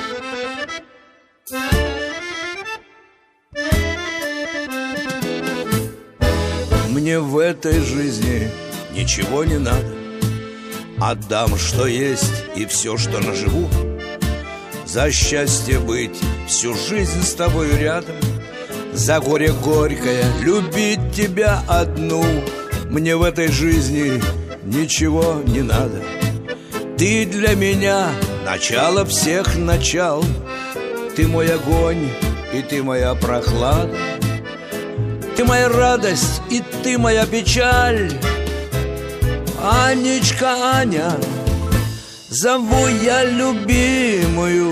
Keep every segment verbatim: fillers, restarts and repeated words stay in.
Мне в этой жизни ничего не надо. Отдам, что есть, и все, что наживу. За счастье быть всю жизнь с тобой рядом, за горе горькое любить тебя одну. Мне в этой жизни ничего не надо. Ты для меня начало всех начал. Ты мой огонь, и ты моя прохлада. Ты моя радость, и ты моя печаль. Анечка, Аня, зову я любимую.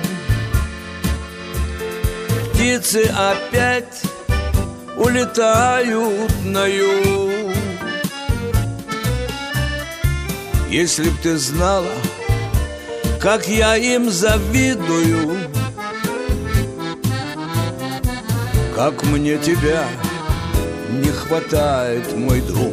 Птицы опять улетают на юг. Если б ты знала, как я им завидую, как мне тебя не хватает, мой друг.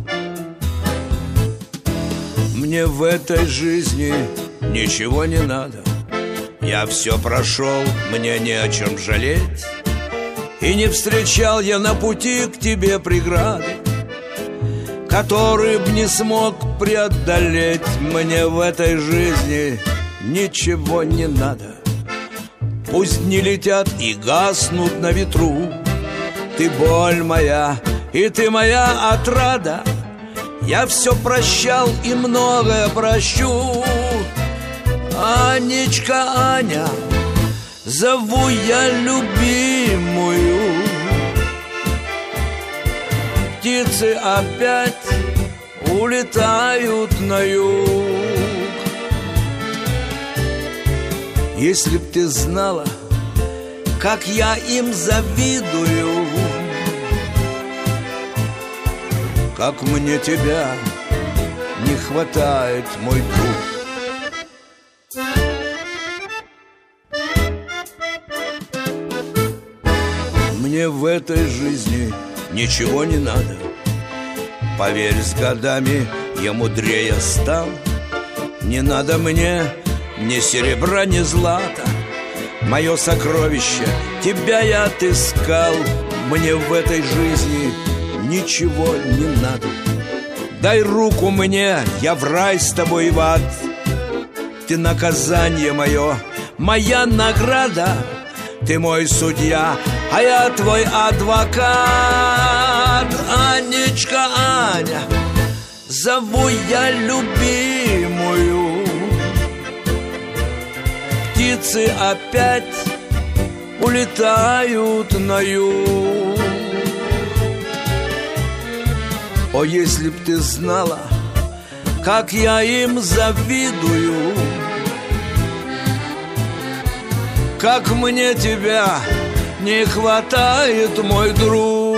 Мне в этой жизни ничего не надо. Я все прошел, мне не о чем жалеть. И не встречал я на пути к тебе преграды, которые б не смог преодолеть. Мне в этой жизни ничего не надо. Пусть не летят и гаснут на ветру. Ты боль моя, и ты моя отрада. Я все прощал и многое прощу. Анечка, Аня, зову я любимую. Птицы опять улетают на юг. Если б ты знала, как я им завидую, как мне тебя не хватает, мой друг. Мне в этой жизни ничего не надо. Поверь, с годами я мудрее стал. Не надо мне ни серебра, ни злата. Мое сокровище, тебя я отыскал. Мне в этой жизни ничего не надо. Дай руку мне, я в рай с тобой и в ад. Ты наказание мое, моя награда. Ты мой судья, а я твой адвокат. Анечка, Аня, зову я любимую. Птицы опять улетают на юг. О, если б ты знала, как я им завидую, как мне тебя не хватает, мой друг.